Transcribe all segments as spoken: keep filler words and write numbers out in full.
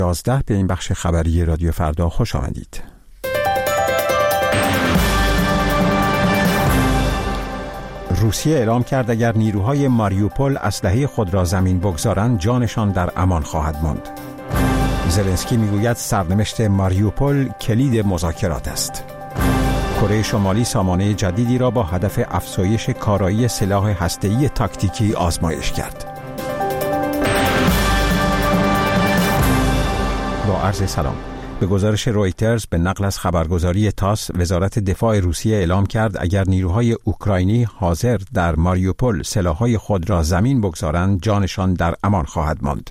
یازده به این بخش خبری رادیو فردا خوش آمدید. روسیه اعلام کرد اگر نیروهای ماریوپول اسلحه خود را زمین بگذارند جانشان در امان خواهد ماند. زلنسکی میگوید سرنوشت ماریوپول کلید مذاکرات است. کره شمالی سامانه جدیدی را با هدف افزایش کارایی سلاح هسته‌ای تاکتیکی آزمایش کرد. با عرض سلام. به گزارش رویترز به نقل از خبرگزاری تاس، وزارت دفاع روسیه اعلام کرد اگر نیروهای اوکراینی حاضر در ماریوپول سلاح‌های خود را زمین بگذارند جانشان در امان خواهد ماند.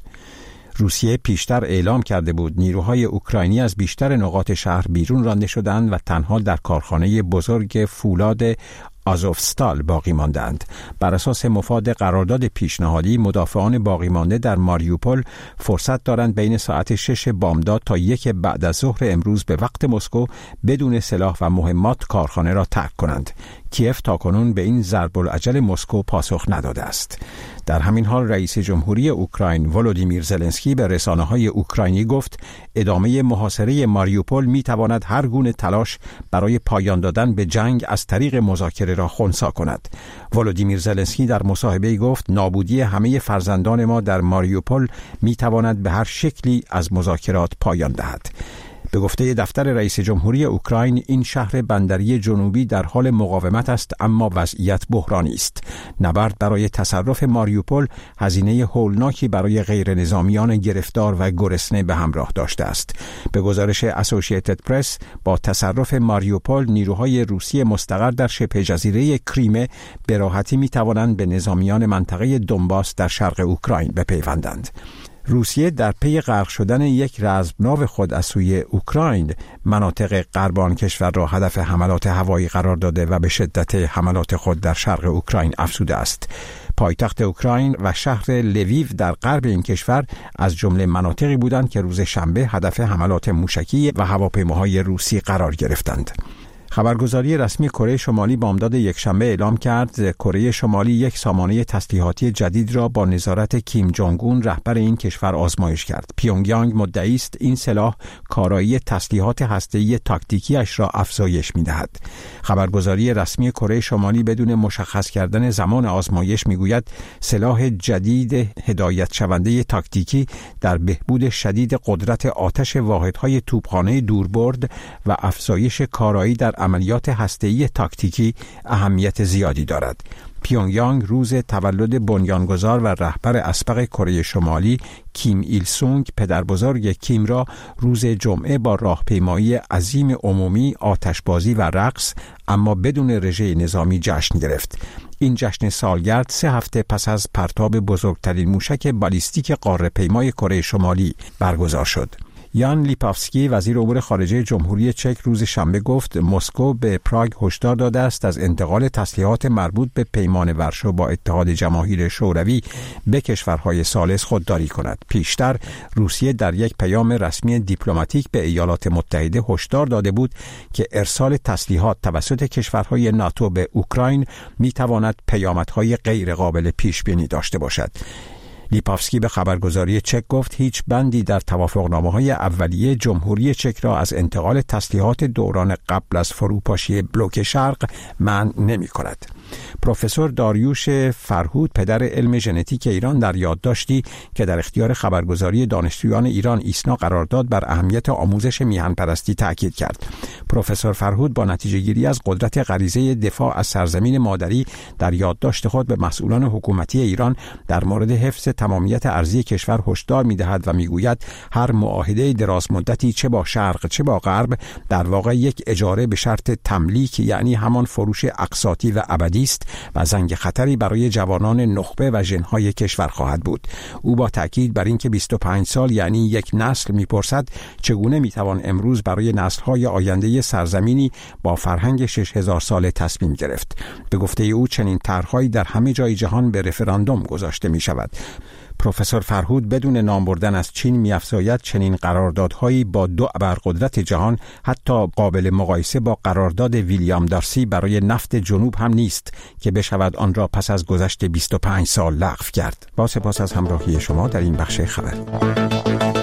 روسیه پیشتر اعلام کرده بود نیروهای اوکراینی از بیشتر نقاط شهر بیرون رانده شدند و تنها در کارخانه بزرگ فولاد آزوفستال باقی ماندند. بر اساس مفاد قرارداد پیشنهادی، مدافعان باقی مانده در ماریوپول فرصت دارند بین ساعت شش بامداد تا یک بعد از ظهر امروز به وقت مسکو بدون سلاح و مهمات کارخانه را ترک کنند. کیف تاکنون به این ضرب الاجل مسکو پاسخ نداده است. در همین حال رئیس جمهوری اوکراین ولودیمیر زلنسکی به رسانه‌های اوکراینی گفت ادامه محاصره ماریوپول می‌تواند هر گونه تلاش برای پایان دادن به جنگ از طریق مذاکره را خنثی کند. ولودیمیر زلنسکی در مصاحبه‌ای گفت نابودی همه فرزندان ما در ماریوپول می‌تواند به هر شکلی از مذاکرات پایان دهد. به گفته دفتر رئیس جمهوری اوکراین، این شهر بندری جنوبی در حال مقاومت است اما وضعیت بحرانی است. نبرد برای تصرف ماریوپول هزینه هولناکی برای غیر نظامیان گرفتار و گرسنه به همراه داشته است. به گزارش اسوسییتد پرس، با تصرف ماریوپول نیروهای روسی مستقر در شبه جزیره کریمه به راحتی می توانند به نظامیان منطقه دونباس در شرق اوکراین بپیوندند. روسیه در پی غرق شدن یک رزمناو خود از سوی اوکراین مناطق غربان کشور را هدف حملات هوایی قرار داده و به شدت حملات خود در شرق اوکراین افزوده است. پایتخت اوکراین و شهر لویو در غرب این کشور از جمله مناطقی بودند که روز شنبه هدف حملات موشکی و هواپیماهای روسی قرار گرفتند. خبرگزاری رسمی کره شمالی بامداد یکشنبه اعلام کرد کره شمالی یک سامانه تسلیحاتی جدید را با نظارت کیم جونگ اون رهبر این کشور آزمایش کرد. پیونگیانگ مدعی است این سلاح کارایی تسلیحات هسته‌ای تاکتیکیش را افزایش می‌دهد. خبرگزاری رسمی کره شمالی بدون مشخص کردن زمان آزمایش می‌گوید سلاح جدید هدایت شونده تاکتیکی در بهبود شدید قدرت آتش واحدهای توپخانه دوربرد و افزایش کارایی در عملیات هسته‌ای تاکتیکی اهمیت زیادی دارد. پیونگیانگ روز تولد بنیانگذار و رهبر اسبق کره شمالی کیم ایل سونگ پدربزرگ کیم را روز جمعه با راهپیمایی عظیم عمومی، آتشبازی و رقص اما بدون رژه نظامی جشن گرفت. این جشن سالگرد سه هفته پس از پرتاب بزرگترین موشک بالیستیک قاره‌پیمای کره شمالی برگزار شد. یان لیپافسکی وزیر امور خارجه جمهوری چک روز شنبه گفت مسکو به پراگ هشدار داده است از انتقال تسلیحات مربوط به پیمان ورشو با اتحاد جماهیر شوروی به کشورهای ثالث خودداری کند. پیشتر روسیه در یک پیام رسمی دیپلماتیک به ایالات متحده هشدار داده بود که ارسال تسلیحات توسط کشورهای ناتو به اوکراین میتواند پیامدهای غیر قابل پیش بینی داشته باشد. لیپافسکی به خبرگزاری چک گفت هیچ بندی در توافقنامه‌های اولیه جمهوری چک را از انتقال تسلیحات دوران قبل از فروپاشی بلوک شرق منع نمی‌کند. پروفسور داریوش فرهود پدر علم ژنتیک ایران در یادداشتی که در اختیار خبرگزاری دانشجویان ایران ایسنا قرار داد بر اهمیت آموزش میهن‌پرستی تاکید کرد. پروفسور فرهود با نتیجه گیری از قدرت غریزه دفاع از سرزمین مادری در یادداشت خود به مسئولان حکومتی ایران در مورد حفظ تمامیت ارضی کشور هشدار می‌دهد و می‌گوید هر معاهده دراز مدتی چه با شرق چه با غرب در واقع یک اجاره به شرط تملیک، یعنی همان فروش اقساطی و ابدی است و زنگ خطری برای جوانان نخبه و ژن‌های کشور خواهد بود. او با تاکید بر اینکه بیست و پنج سال یعنی یک نسل می‌پرسد چگونه می‌توان امروز برای نسل‌های آینده سرزمینی با فرهنگ شش هزار ساله تصمیم گرفت. به گفته او چنین طرح‌هایی در همه جای جهان به رفراندوم گذاشته می‌شود. پروفسور فرهود بدون نام بردن از چین می‌افزاید چنین قراردادهایی با دو ابرقدرت جهان حتی قابل مقایسه با قرارداد ویلیام دارسی برای نفت جنوب هم نیست که بشود آن را پس از گذشت بیست و پنج سال لغو کرد. با سپاس از همراهی شما در این بخش خبر.